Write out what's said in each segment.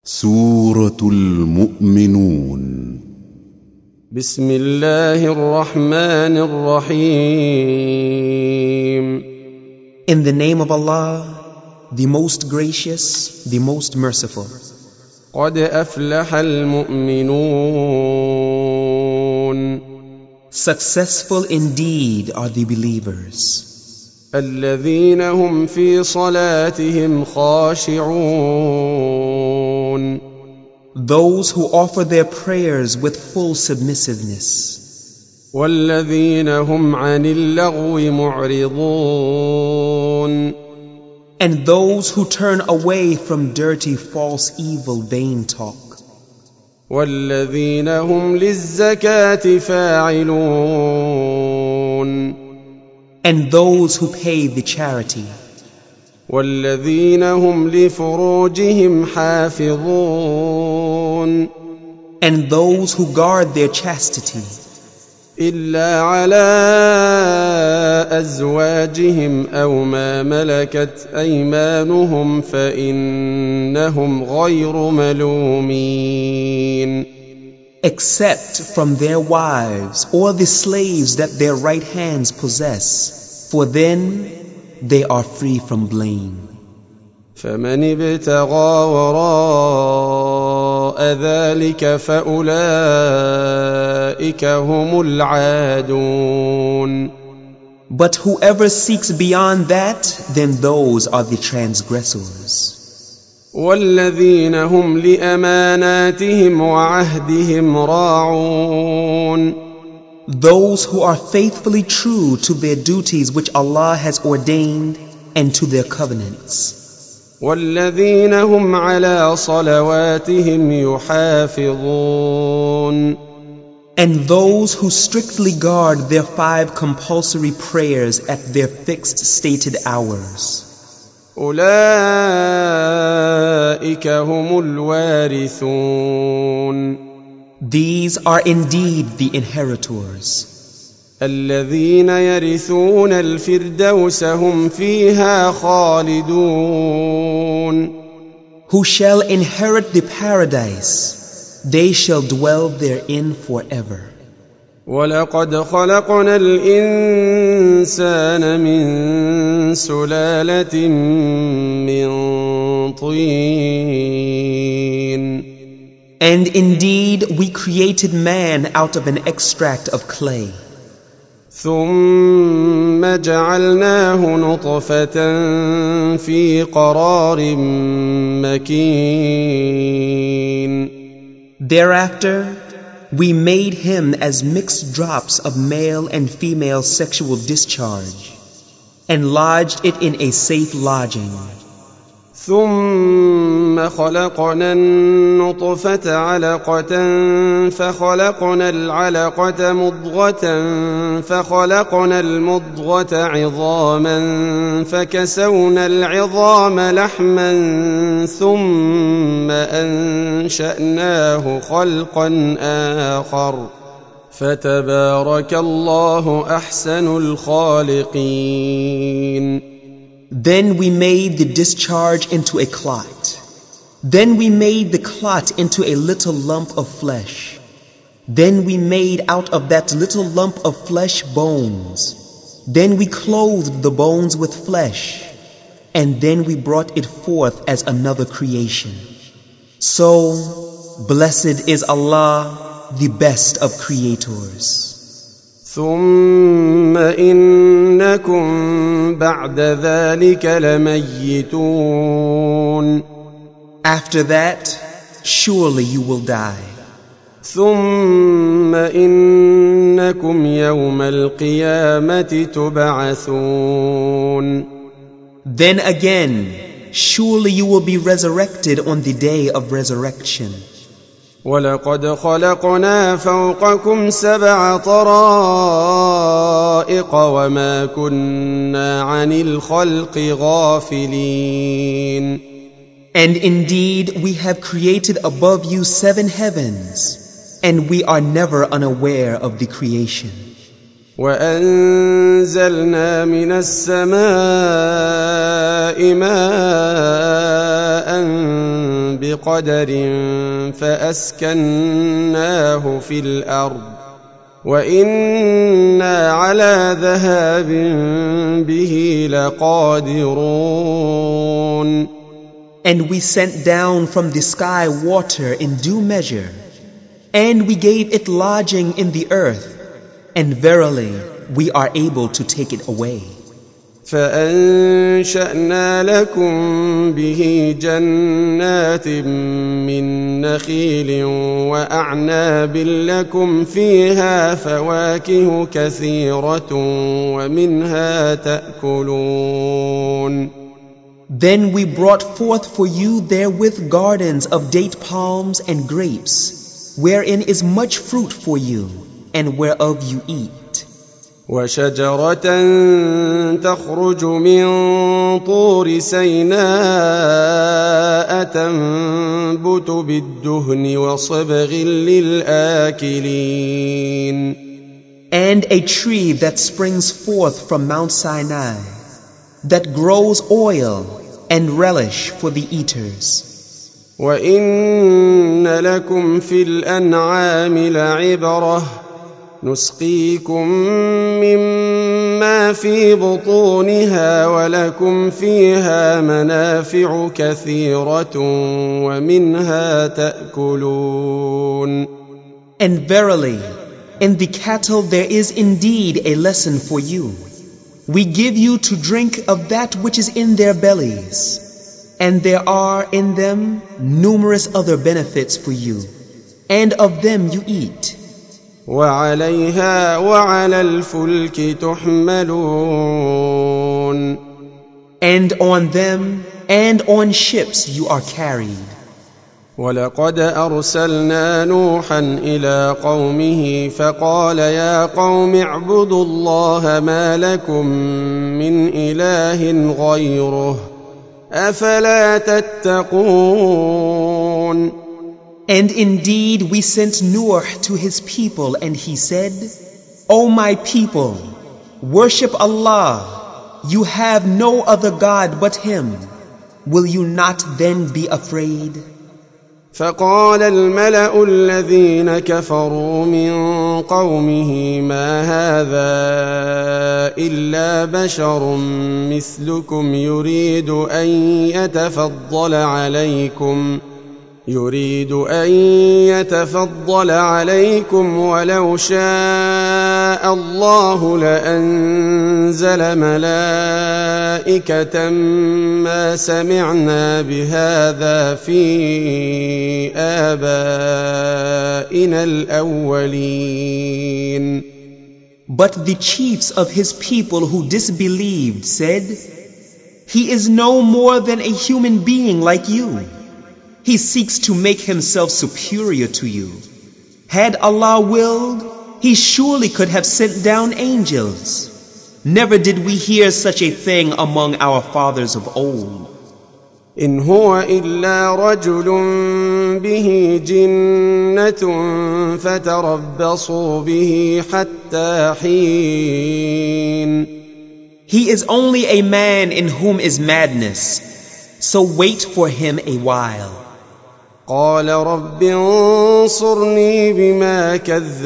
سورة المؤمنون. بسم الله الرحمن الرحيم. In the name of Allah, the most gracious, the most merciful. قد أفلح المؤمنون. Successful indeed are the believers. الذين هم في صلاتهم خاشعون. Those who offer their prayers with full submissiveness. والذين هم عن اللغو معرضون. And those who turn away from dirty, false, evil, vain talk. والذين هم للزكاة فاعلون. And those who pay the charity. والذين هم لفروجهم حافظون. And those who guard their chastity. إلا على أزواجهم أو ما ملكت أيمانهم فإنهم غير ملومين. Except from their wives or the slaves that their right hands possess, for then they are free from blame. فمن ابتغى وراء ذلك فأولئك هم العادون. But whoever seeks beyond that, then those are the transgressors. والذين هم لأماناتهم وعهدهم راعون. Those who are faithfully true to their duties which Allah has ordained and to their covenants. والذين هم على صلواتهم يحافظون. And those who strictly guard their 5 compulsory prayers at their fixed stated hours. أولئك هم الوارثون. These are indeed the inheritors. الذين يرثون الفردوس هم فيها خالدون. Who shall inherit the paradise, they shall dwell therein forever. ولقد خلقنا الإنسان من سلالة من طين. And indeed we created man out of an extract of clay. ثم جعلناه نطفة في قرار مكين. Thereafter we made him as mixed drops of male and female sexual discharge, and lodged it in a safe lodging. ثم خلقنا النطفة علقة فخلقنا العلقة مضغة فخلقنا المضغة عظاما فكسونا العظام لحما ثم أنشأناه خلقا آخر فتبارك الله أحسن الخالقين. Then we made the discharge into a clot. Then we made the clot into a little lump of flesh. Then we made out of that little lump of flesh bones. Then we clothed the bones with flesh. And then we brought it forth as another creation. So, blessed is Allah, the best of creators. ثم إنكم بعد ذلك لميتون. After that, surely you will die. ثم إنكم يوم القيامة تبعثون. Then again, surely you will be resurrected on the day of resurrection. ولقد خلقنا فوقكم 7 طرائق وما كنا عن الخلق غافلين. And indeed we have created above you 7 heavens, and we are never unaware of the creation. وأنزلنا من السماء ماء بقدر فأسكناه في الأرض وإنا على ذهاب به لقادرون. And we sent down from the sky water in due measure, and we gave it lodging in the earth, and verily we are able to take it away. فأنشأنا لكم به جنات من نخيل وأعناب لكم فيها فواكه كثيرة ومنها تأكلون. Then we brought forth for you therewith gardens of date palms and grapes, wherein is much fruit for you, and whereof you eat. وشجرة تخرج من طور سيناء تنبت بالدهن وصبغ للآكلين. And a tree that springs forth from Mount Sinai, that grows oil and relish for the eaters. وإن لكم في الأنعام لعبرة نسقيكم مما في بطونها ولكم فيها منافع كثيرة ومنها تأكلون. And verily, in the cattle there is indeed a lesson for you. We give you to drink of that which is in their bellies, and there are in them numerous other benefits for you, and of them you eat. وعليها وعلى الفلك تحملون. And on them and on ships you are carried. ولقد أرسلنا نوحا إلى قومه فقال يا قوم اعبدوا الله ما لكم من إله غيره أفلا تتقون. And indeed we sent Noah to his people, and he said, O my people, worship Allah. You have no other God but Him. Will you not then be afraid? فقال الملأ الذين كفروا من قومه ما هذا إلا بشر مثلكم يريد أن يتفضل عليكم ولو شاء الله لأنزل ملائكة ما سمعنا بهذا في آبائنا الأولين. But the chiefs of his people who disbelieved said, He is no more than a human being like you. He seeks to make himself superior to you. Had Allah willed, He surely could have sent down angels. Never did we hear such a thing among our fathers of old. إن هو إلا رجل به جنة فتربصوا به حتى حين. He is only a man in whom is madness, so wait for him a while. قال رب انصرني بما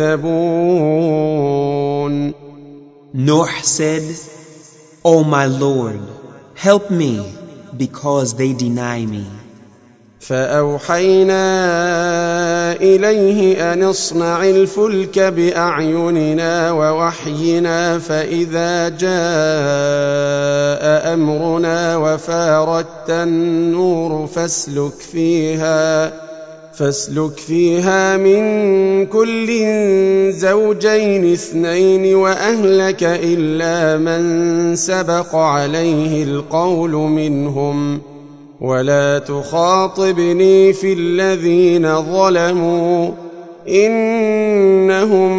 كذبون. Noah said, O my Lord, help me, because they deny me. فأوحينا إليه أن اصنع الفلك بأعيننا ووحينا فإذا جاء أمرنا وفارت النور فاسلك فيها من كل زوجين اثنين وأهلك إلا من سبق عليه القول منهم ولا تخاطبني في الذين ظلموا إنهم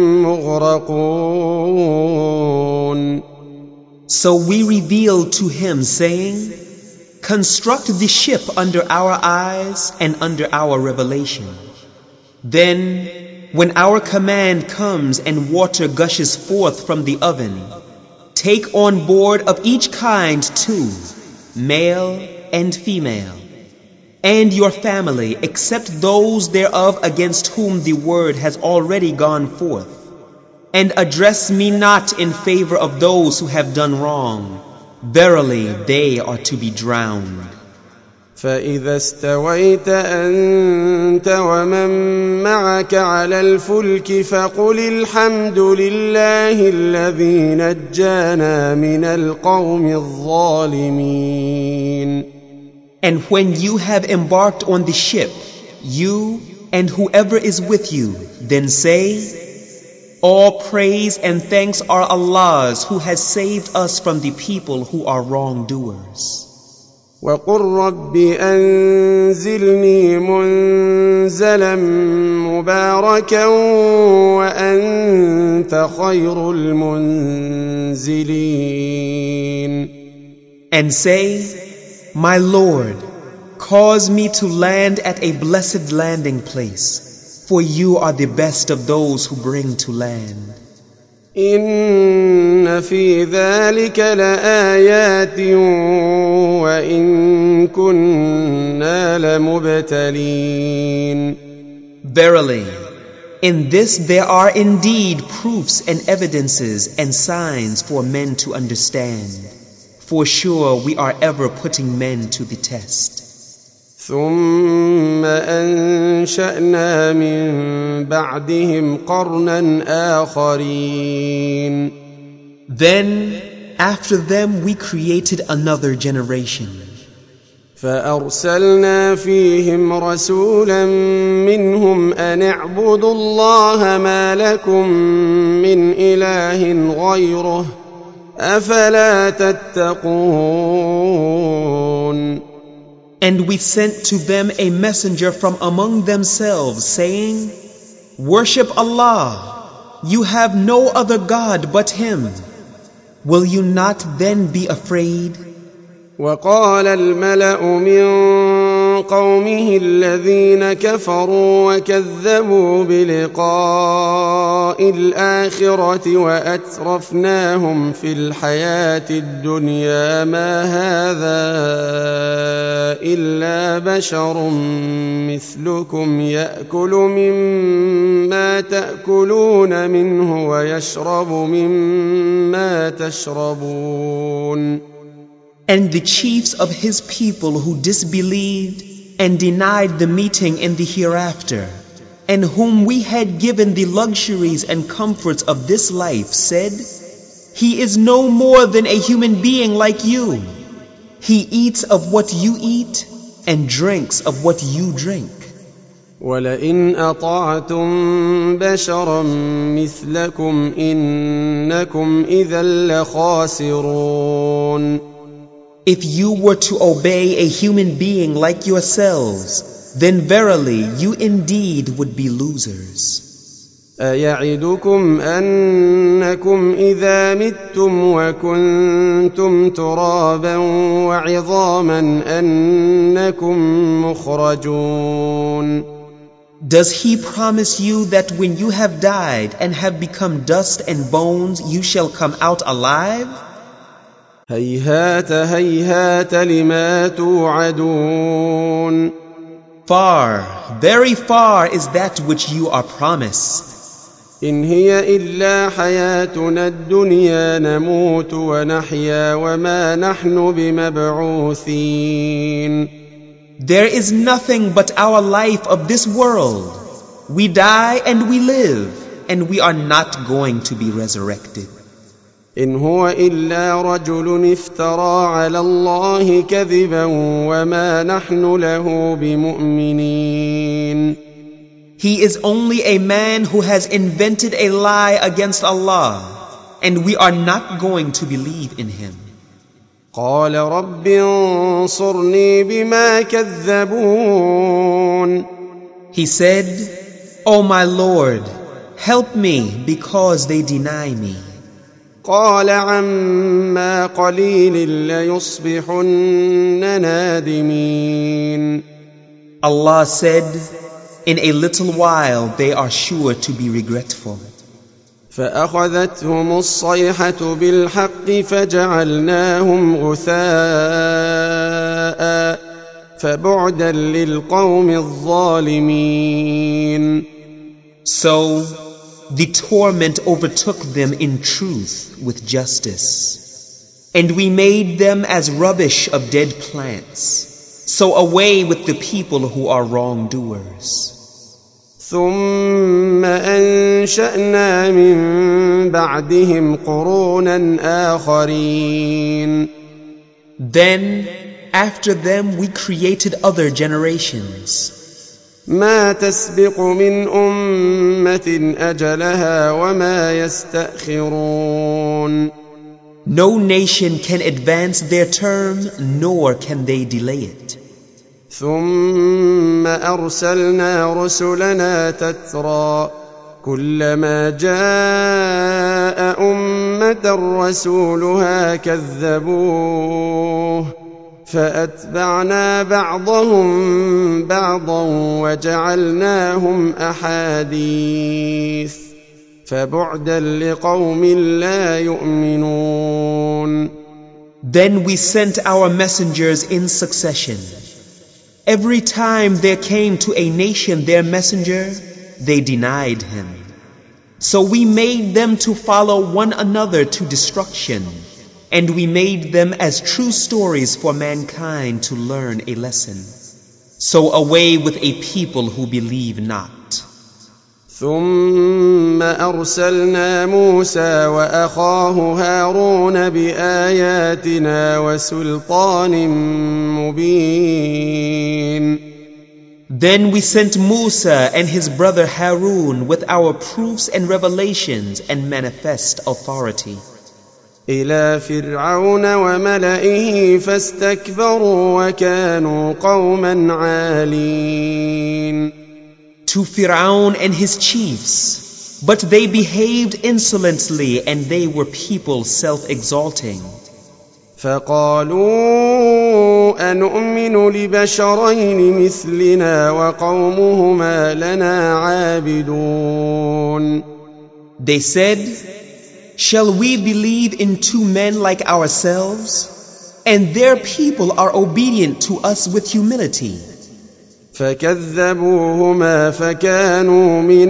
مغرقون. So we revealed to him, saying, Construct the ship under our eyes and under our revelation. Then when our command comes and water gushes forth from the oven, take on board of each kind 2, male and female, and your family, except those thereof against whom the word has already gone forth. And address me not in favor of those who have done wrong. Verily, they are to be drowned. فإذا استويت أنت ومن معك على الفلك فقل الحمد لله الذي نجانا من القوم الظالمين. And when you have embarked on the ship, you and whoever is with you, then say, all praise and thanks are Allah's who has saved us from the people who are wrongdoers. وقل رب أنزلني منزلا مباركا وأنت خير المنزلين. And say, my Lord, cause me to land at a blessed landing place, for you are the best of those who bring to land. إن في ذلك لآيات وإن كنا لمبتلين. Verily, in this there are indeed proofs and evidences and signs for men to understand. For sure we are ever putting men to the test. ثم أنشأنا من بعدهم قرنا آخرين. Then, after them we created another generation. فأرسلنا فيهم رسولا منهم أن اعبدوا الله ما لكم من إله غيره أفلا تتقون. And we sent to them a messenger from among themselves, saying, worship Allah. You have no other God but Him. Will you not then be afraid? وقال الملأ من قومه الذين كفروا وكذبوا بلقاء الآخرة وأترفناهم في الحياة الدنيا ما هذا إلا بشر مثلكم يأكل مما تأكلون منه ويشرب مما تشربون. And the chiefs of his people who disbelieved and denied the meeting in the hereafter, and whom we had given the luxuries and comforts of this life, said, he is no more than a human being like you. He eats of what you eat and drinks of what you drink. وَلَئِنْ أَطَعْتُمْ بَشَرًا مِثْلَكُمْ إِنَّكُمْ إِذًا لَخَاسِرُونَ. If you were to obey a human being like yourselves, then verily you indeed would be losers. أَيَعِدُكُمْ أَنَّكُمْ إِذَا مِتُّمْ وَكُنْتُمْ تُرَابًا وَعِظَامًا أَنَّكُمْ مُخْرَجُونَ. Does he promise you that when you have died and have become dust and bones, you shall come out alive? هيهات هيهات لما توعدون. Far, very far is that which you are promised. إن هي إلا حياتنا الدنيا نموت ونحيا وما نحن بمبعوثين. There is nothing but our life of this world. We die and we live, and we are not going to be resurrected. إن هو إلا رجل افترى على الله كذبا وما نحن له بمؤمنين. He is only a man who has invented a lie against Allah, and we are not going to believe in him. قال رب انصرني بما كذبون. He said, O my Lord, help me because they deny me. قال عما قليل ليصبحن نادمين. Allah said, In a little while they are sure to be regretful. فأخذتهم الصيحة بالحق فجعلناهم غثاء فبعدا للقوم الظالمين. So the torment overtook them in truth with justice, and we made them as rubbish of dead plants. So away with the people who are wrongdoers. ثم أنشأنا من بعدهم قرونا آخرين. Then, after them, we created other generations. ما تسبق من أمة أجلها وما يستأخرون. No nation can advance their term, nor can they delay it. ثم أرسلنا رسلنا تترى كلما جاء أمة رسولها كذبوه فأتبعنا بعضهم بعضا وجعلناهم أحاديث فبعدا لقوم لا يؤمنون. Then we sent our messengers in succession. Every time there came to a nation their messenger, they denied him. So we made them to follow one another to destruction, and we made them as true stories for mankind to learn a lesson. So away with a people who believe not. ثم أرسلنا موسى وأخاه هارون بآياتنا وسلطان مبين. Then we sent Musa and his brother Harun with our proofs and revelations and manifest authority. إلى فرعون وملئه فاستكبروا وكانوا قوما عالين. To Fir'aun and his chiefs, but they behaved insolently and they were people self-exalting. فقالوا أنؤمن لبشرين مثلنا وقومهما لنا عابدون. They said, shall we believe in two men like ourselves? And their people are obedient to us with humility. فكذبوهما فكانوا من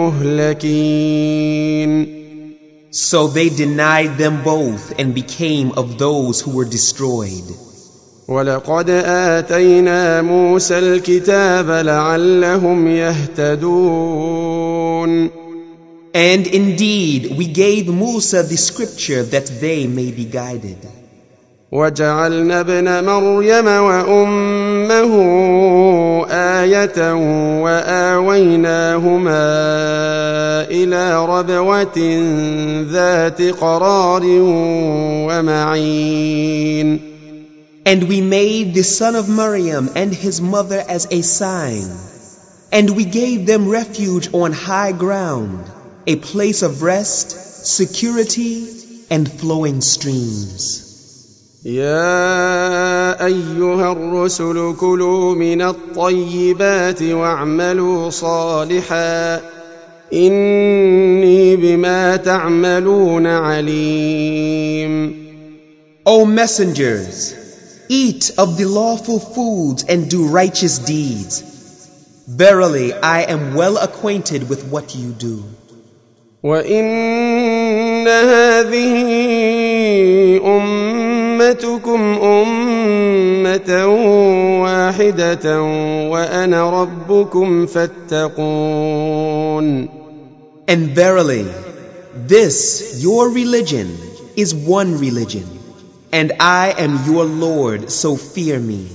المهلكين. So they denied them both and became of those who were destroyed. ولقد آتينا موسى الكتاب لعلهم يهتدون. And indeed we gave Musa the scripture that they may be guided. وجعلنا ابن مريم وأمه آية وآويناهما إلى ربوة ذات قرار ومعين. And we made the son of Maryam and his mother as a sign, and we gave them refuge on high ground, a place of rest, security, and flowing streams. يا أيها الرسل كلوا من الطيبات واعملوا صالحا إني بما تعملون عليم. O messengers, eat of the lawful foods and do righteous deeds. Verily, I am well acquainted with what you do. وإن هذه أمتكم أمة واحدة وأنا ربكم فاتقون. And verily, this, your religion, is one religion, and I am your Lord, so fear me.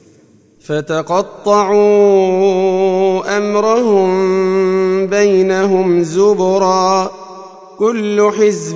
فتقطعوا أمرهم بينهم زبرا كل حزب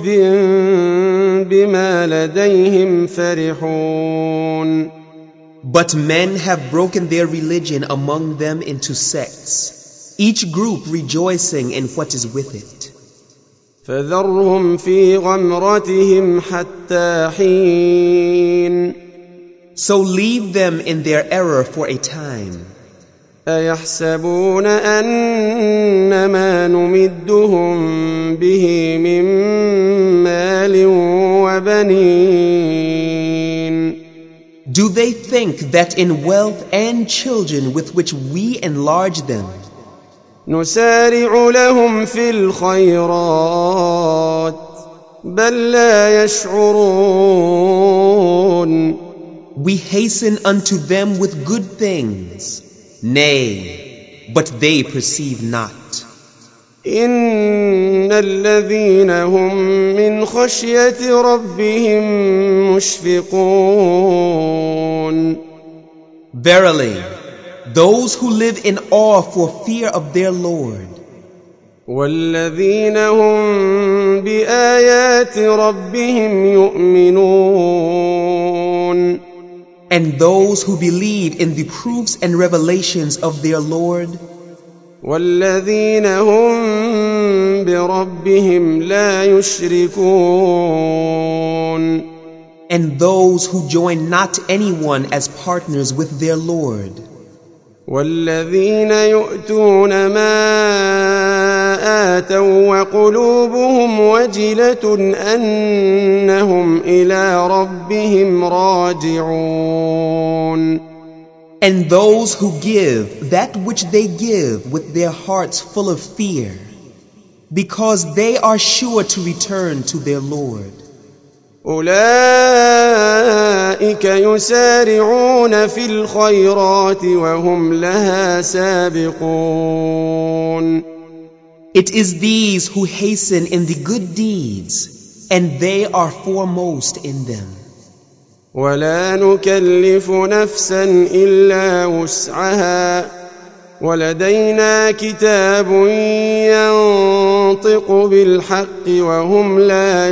بما لديهم فرحون. But men have broken their religion among them into sects, each group rejoicing in what is with it. فذرهم في غمرتهم حتى حين. So leave them in their error for a time. أيحسبون أنما نمدهم به من مال وبنين Do they think that in wealth and children with which we enlarge them, نسارع لهم في الخيرات بل لا يشعرون we hasten unto them with good things? Nay, but they perceive not. إن الذين هم من خشية ربهم مشفقون Verily, those who live in awe for fear of their Lord, والذين هم بآيات ربهم يؤمنون and those who believe in the proofs and revelations of their Lord, والذين هم بربهم لا يشركون and those who join not anyone as partners with their Lord, والذين يؤتون ما آتوا وقلوبهم وجلة أنهم إلى ربهم راجعون and those who give that which they give with their hearts full of fear, because they are sure to return to their Lord. أولئك يسارعون في الخيرات وهم لها سابقون It is these who hasten in the good deeds, and they are foremost in them. ولا نكلف نفسا إلا وسعها ولدينا كتاب ينطق بالحق وهم لا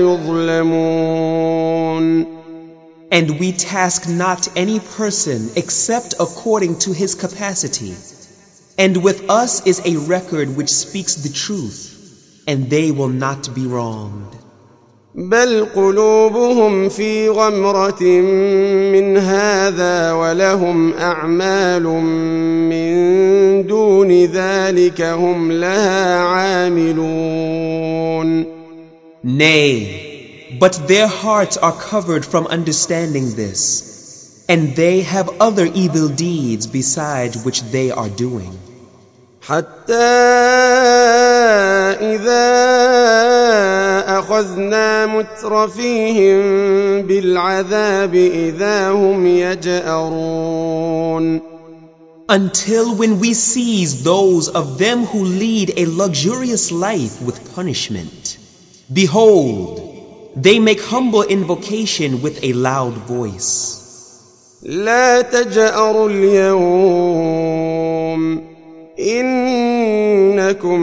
يظلمون And we task not any person except according to his capacity. And with us is a record which speaks the truth, and they will not be wronged. بل قلوبهم في غمرة من هذا ولهم أعمال من دون ذلك هم لها عاملون Nay, but their hearts are covered from understanding this, and they have other evil deeds besides which they are doing. حتى إذا أخذنا مترفيهم بالعذاب إذا هم يجأرون Until when we seize those of them who lead a luxurious life with punishment, behold, they make humble invocation with a loud voice. لا تجأروا اليوم إنكم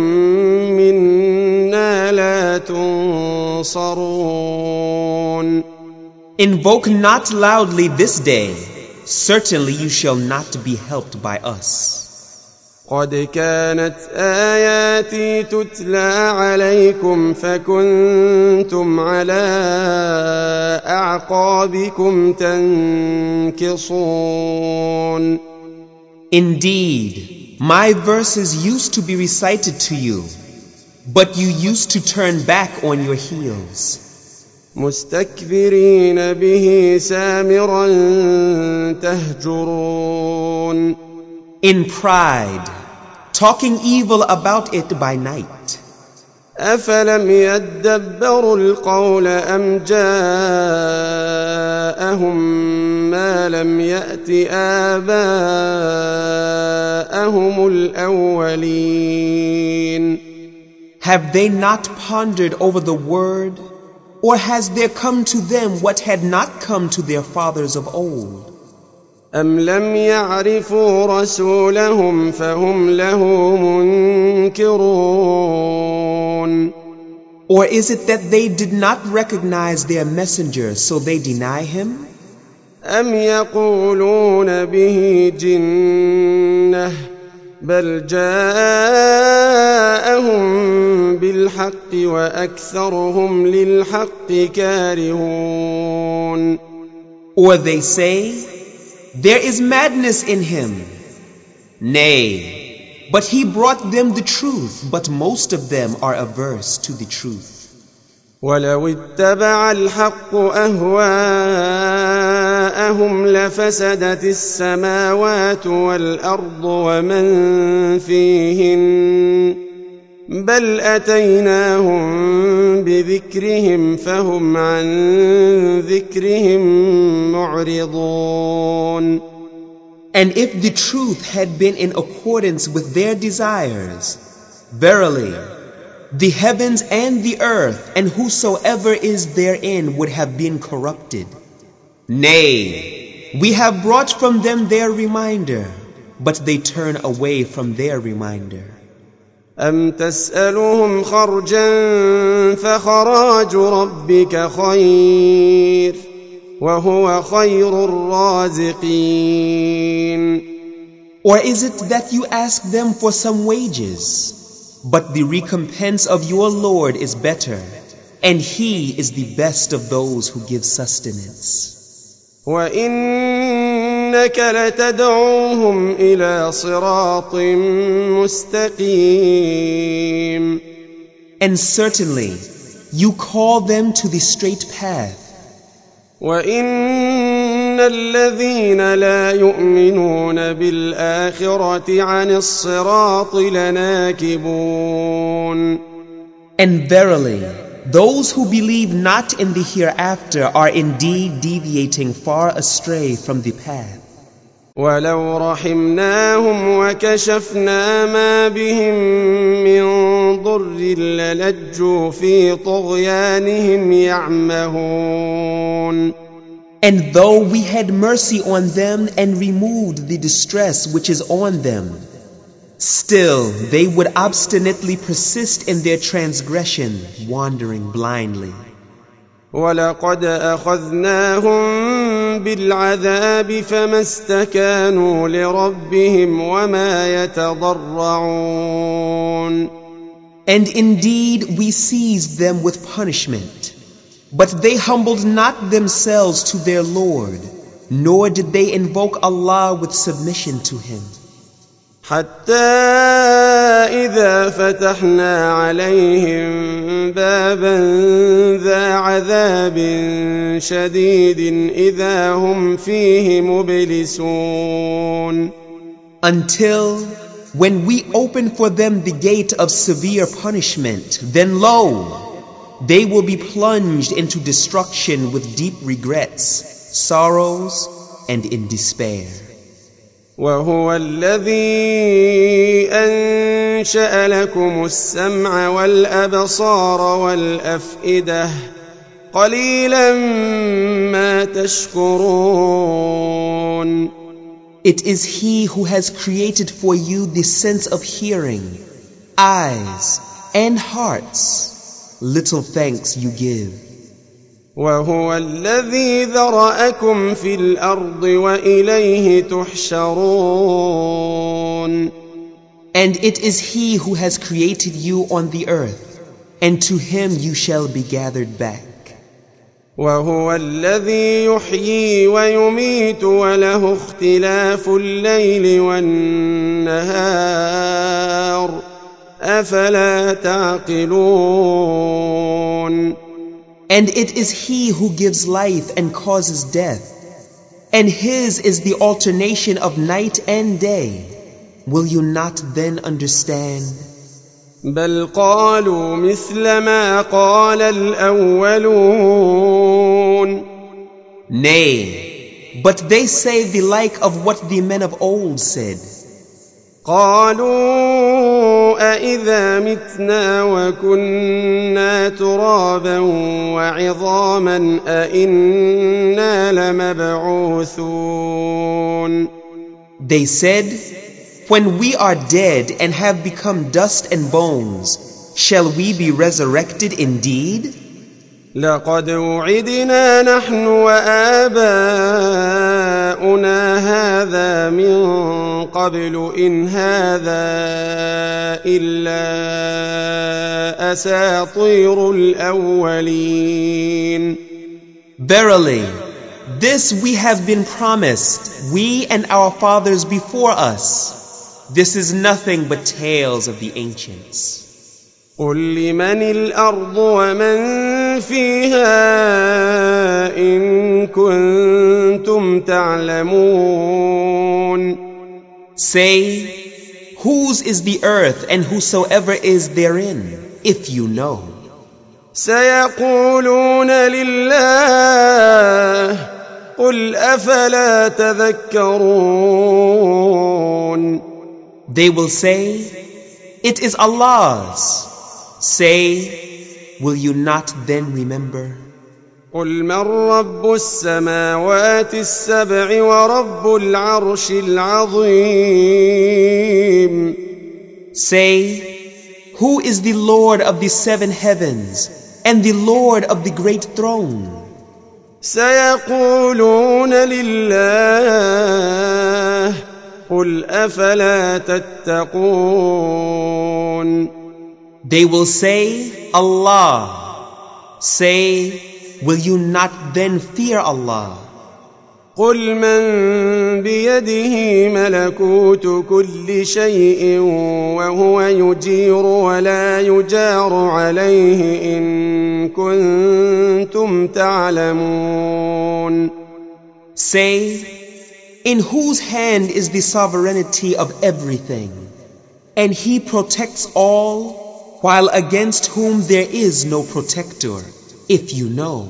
منا لا تنصرون Invoke not loudly this day, certainly you shall not be helped by us. قد كانت آياتي تتلى عليكم فكنتم على أعقابكم تنكصون Indeed, my verses used to be recited to you, but you used to turn back on your heels. مستكبرين به سامرا تهجرون In pride, talking evil about it by night. أفلم يدبروا القول أم جاءهم ما لم يأت آباءهم الأولين Have they not pondered over the word, or has there come to them what had not come to their fathers of old? أم لم يعرفوا رسولهم فهم له منكرون Or is it that they did not recognize their messenger, so they deny him? أم يقولون به جنة بل جاءهم بالحق وأكثرهم للحق كارهون Or they say, there is madness in him. Nay, but he brought them the truth, but most of them are averse to the truth. ولو اتبع الحق أهواءهم لفسدت السماوات والأرض ومن فيهن بل أتيناهم بذكرهم فهم عن ذكرهم معرضون. And if the truth had been in accordance with their desires, verily, the heavens and the earth and whosoever is therein would have been corrupted. Nay, we have brought from them their reminder, but they turn away from their reminder. أم تسألهم خرجا فخراج ربك خير وهو خير الرازقين. Or is it that you ask them for some wages? But the recompense of your Lord is better, and He is the best of those who give sustenance. وَإِنَّكَ لَتَدْعُوهُمْ إِلَى صِرَاطٍ مُسْتَقِيمٍ. And certainly, you call them to the straight path. وَإِنَّ الَّذِينَ لَا يُؤْمِنُونَ بِالْآخِرَةِ عَنِ الصِّرَاطِ لَنَاكِبُونَ. And verily, those who believe not in the hereafter are indeed deviating far astray from the path. وَلَوْ رَحِمْنَاهُمْ وَكَشَفْنَا مَا بِهِمْ مِنْ ضُرٍّ لَلَجُّوا فِي طُغْيَانِهِمْ يَعْمَهُونَ. And though we had mercy on them and removed the distress which is on them, still they would obstinately persist in their transgression, wandering blindly. وَلَقَدْ أَخَذْنَاهُمْ بِالْعَذَابِ فَمَا اسْتَكَانُوا لِرَبِّهِمْ وَمَا يَتَضَرَّعُونَ. And indeed we seized them with punishment, but they humbled not themselves to their Lord, nor did they invoke Allah with submission to Him. حتى إذا فتحنا عليهم بابا ذا عذاب شديد إذا هم فيه مبلسون. Until when we open for them the gate of severe punishment, then lo, they will be plunged into destruction with deep regrets, sorrows, and in despair. وهو الذي أنشأ لكم السمع والأبصار والأفئدة قليلا ما تشكرون. It is He who has created for you the sense of hearing, eyes, and hearts. Little thanks you give. وهو الذي ذرأكم في الأرض وإليه تحشرون. And it is He who has created you on the earth, and to Him you shall be gathered back. وهو الذي يحيي ويميت وله اختلاف الليل والنهار أفلا تعقلون. And it is He who gives life and causes death, and His is the alternation of night and day. Will you not then understand? بل قالوا مثل ما قال الأولون. Nay, but they say the like of what the men of old said. قالوا أإذا متنا وكنا ترابا وعظاما أإنا لمبعوثون. They said, when we are dead and have become dust and bones, shall we be resurrected indeed? لقد وعدنا نحن وآباؤنا هذا من قبل إن هذا إلا أساطير الأولين. Verily, this we have been promised, we and our fathers before us. This is nothing but tales of the ancients. قل لمن الأرض ومن فيها إن كنتم تعلمون. Say, whose is the earth and whosoever is therein, if you know? سيقولون لله قل أفلا تذكرون. They will say, it is Allah's. Say, will you not then remember? قل من رب السماوات السبع ورب العرش العظيم. Say, who is the Lord of the 7 heavens and the Lord of the great throne? سيقولون لله قل أفلا تتقون. They will say, Allah. Say, will you not then fear Allah? قل من بيده ملكوت كل شيء وهو يجير ولا يجار عليه إن كنتم تعلمون. Say, in whose hand is the sovereignty of everything, and He protects all, while against whom there is no protector, if you know.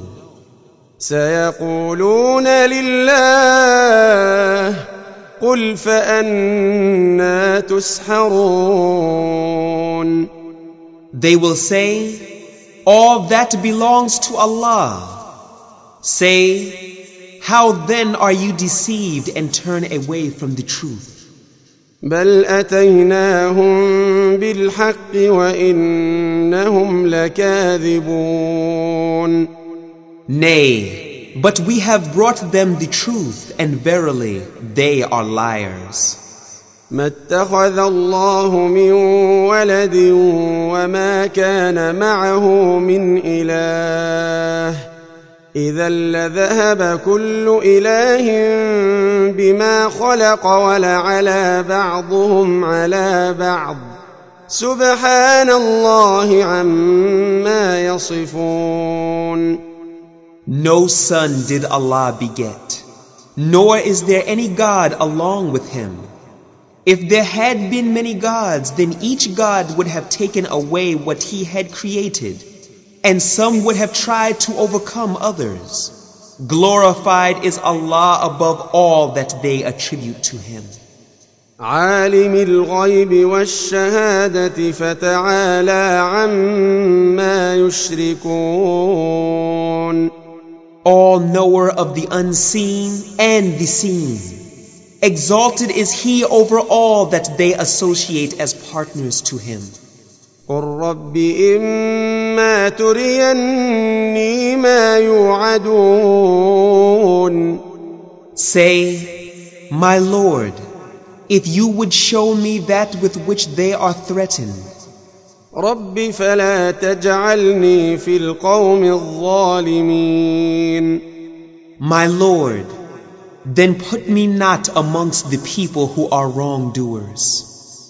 سيقولون لله قل فأنا تسحرون. They will say, all that belongs to Allah. Say, how then are you deceived and turn away from the truth? بل أتيناهم بالحق وإنهم لكاذبون. Nay, but we have brought them the truth, and verily they are liars. ما اتخذ الله من ولد وما كان معه من إله إذا لذهب كل إله بما خلق ولعلى بعضهم على بعض سبحان الله عما يصفون. No son did Allah beget, nor is there any God along with him. If there had been many gods, then each God would have taken away what he had created, and some would have tried to overcome others. Glorified is Allah above all that they attribute to Him. عالم الغيب والشهادة فتعالى عما يشركون. All knower of the unseen and the seen. Exalted is He over all that they associate as partners to Him. قل رب إما تريني ما يوعدون. Say, my Lord, if you would show me that with which they are threatened. رب فلا تجعلني في القوم الظالمين. My Lord, then put me not amongst the people who are wrongdoers.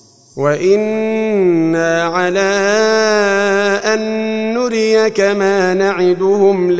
وإنا على أن نريك ما نعدهم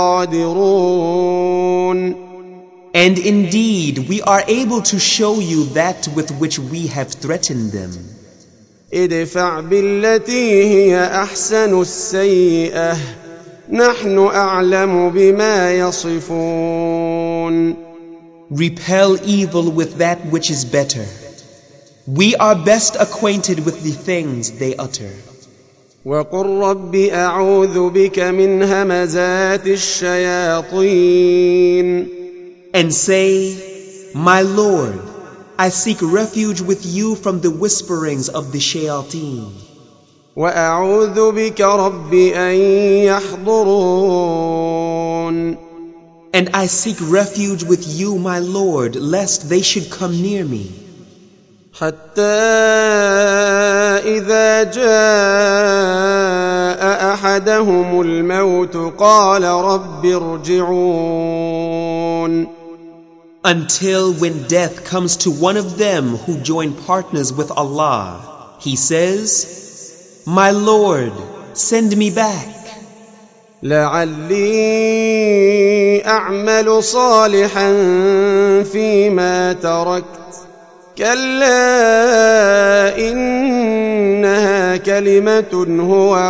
لقادرون. And indeed, we are able to show you that with which we have threatened them. ادفع بالتي هي أحسن السيئة نحن أعلم بما يصفون. Repel evil with that which is better. We are best acquainted with the things they utter. وقل رب أعوذ بك من همزات الشياطين. And say, my Lord, I seek refuge with you from the whisperings of the shayateen. وأعوذ بك رب أن يحضرون. And I seek refuge with you, my Lord, lest they should come near me. حتى إذا جاء أحدهم الموت قال رب ارجعون. until when death comes to one of them who join partners with Allah, he says, "My Lord, send me back, لعلي أعمل صالحا فيما تركت كلا إنها كلمة هو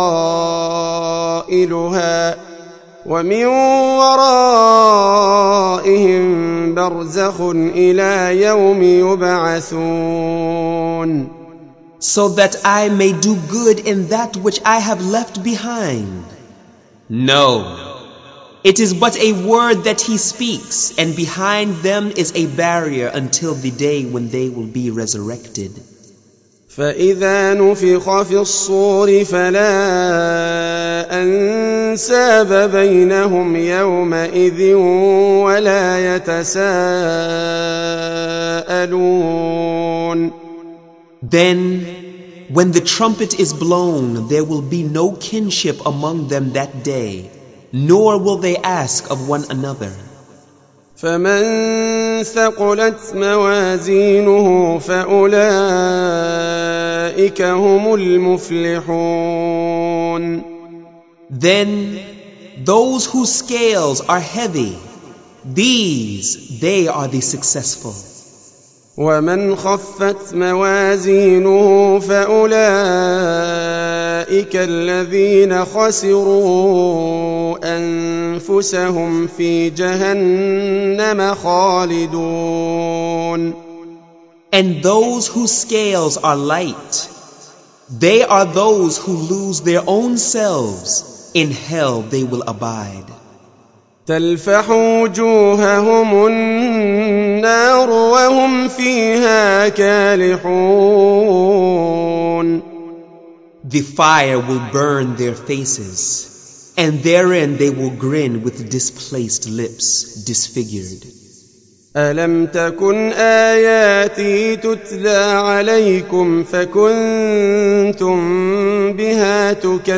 قائلها ومن ورائهم برزخ إلى يوم يبعثون." so that I may do good in that which I have left behind. No, it is but a word that he speaks, and behind them is a barrier until the day when they will be resurrected. فإذا نفخ في الصور فلا أنساب بينهم يومئذ ولا يتساءلون. Then, when the trumpet is blown, there will be no kinship among them that day, nor will they ask of one another. فمن ثقلت موازينه فأولئك هم المفلحون. Then, those whose scales are heavy, they are the successful. ومن خفت موازينه فأولئك الذين خسروا أنفسهم في جهنم خالدون. And those whose scales are light, they are those who lose their own selves. In hell they will abide. تلفح وجوههم النار وهم فيها كالحون. The fire will burn their faces, and therein they will grin with displaced lips, disfigured. ألم تكن آياتي تتلى عليكم فكنتم بها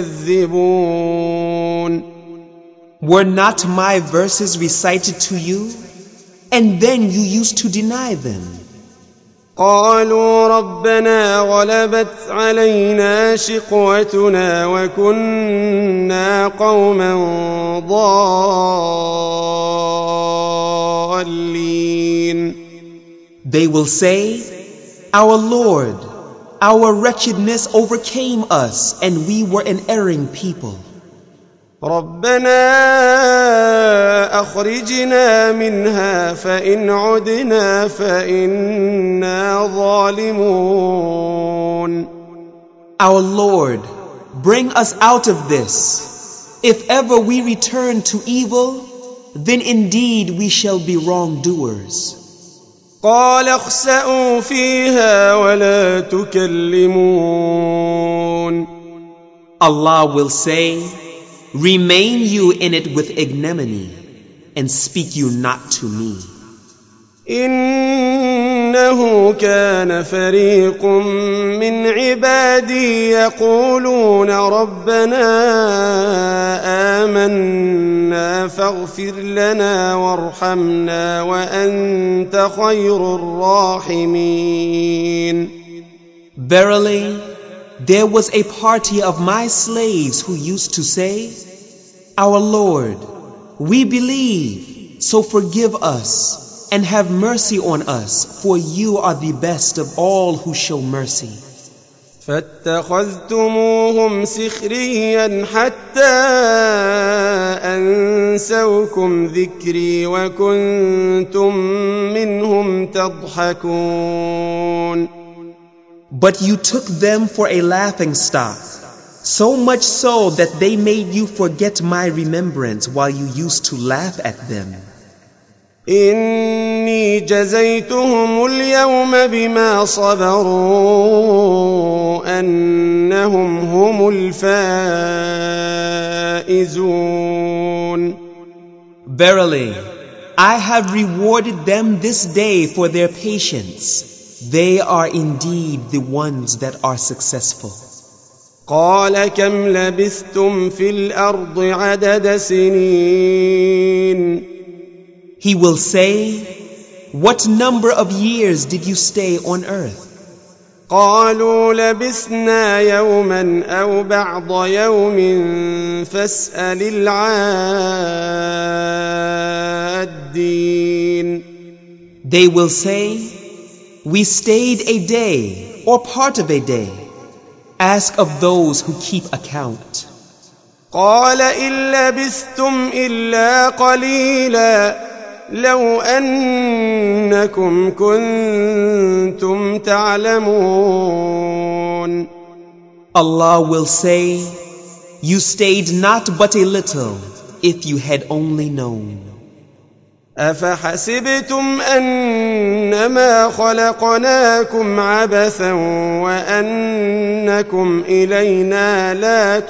تكذبون. Were not my verses recited to you, and then you used to deny them? قالوا ربنا غلبت علينا شقوتنا وكنا قوما ضالين. They will say, "Our Lord, our wretchedness overcame us, and we were an erring people. ربنا أخرجنا منها فإن عدنا فإنا ظالمون." Our Lord, bring us out of this. If ever we return to evil, then indeed we shall be wrongdoers. قال اخسأوا فيها ولا تكلمون. Allah will say, "Remain you in it with ignominy, and speak you not to me." إنه كان فريق من عبادي يقولون ربنا آمنا فاغفر لنا وارحمنا وأنت خير الراحمين. Verily, there was a party of my slaves who used to say, "Our Lord, we believe, so forgive us and have mercy on us, for you are the best of all who show mercy." فاتخذتموهم سخريا حتى أنسوكم ذكري وكنتم منهم تضحكون. But you took them for a laughing stock, so much so that they made you forget my remembrance while you used to laugh at them. إني جزيتهم اليوم بما صبروا أنهم هم الفائزون. Verily, I have rewarded them this day for their patience. They are indeed the ones that are successful. قال كم لبثتم في الأرض عدد سنين He will say, what number of years did you stay on earth? قالوا لبثنا يوما أو بعض يوم فاسأل العادين. They will say, we stayed a day or part of a day. Ask of those who keep account. قال إن لبثتم إلا قليلا لو أنكم كنتم تعلمون. Allah will say, you stayed not but a little if you had only known. أفحسبتم أنما خلقناكم عبثا وأنكم إلينا لا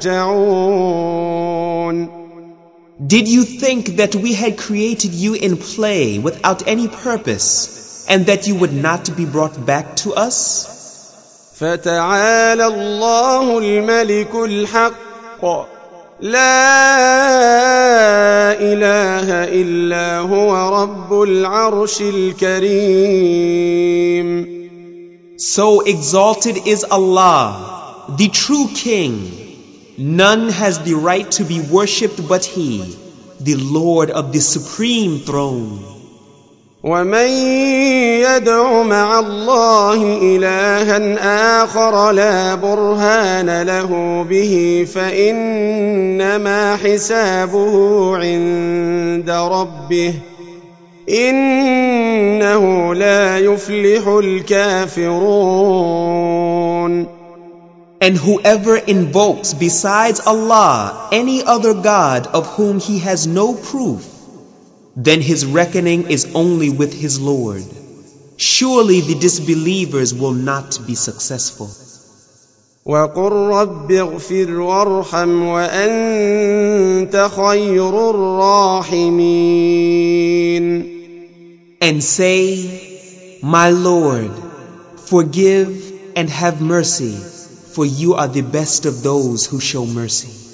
ترجعون. Did you think that we had created you in play without any purpose and that you would not be brought back to us? فتعالى الله الملك الحق لا إله إلا هو رب العرش الكريم. So exalted is Allah, the true King. None has the right to be worshipped but He, the Lord of the supreme throne. ومن يدع مع الله إلها آخر لا برهان له به فإنما حسابه عند ربه إنه لا يفلح الكافرون. And whoever invokes besides Allah any other God of whom he has no proof, then his reckoning is only with his Lord. Surely the disbelievers will not be successful. وَقُلْ رَبِّ اغْفِرْ وَارْحَمْ وَأَنْتَ خَيْرُ الرَّاحِمِينَ. And say, my Lord, forgive and have mercy, for you are the best of those who show mercy.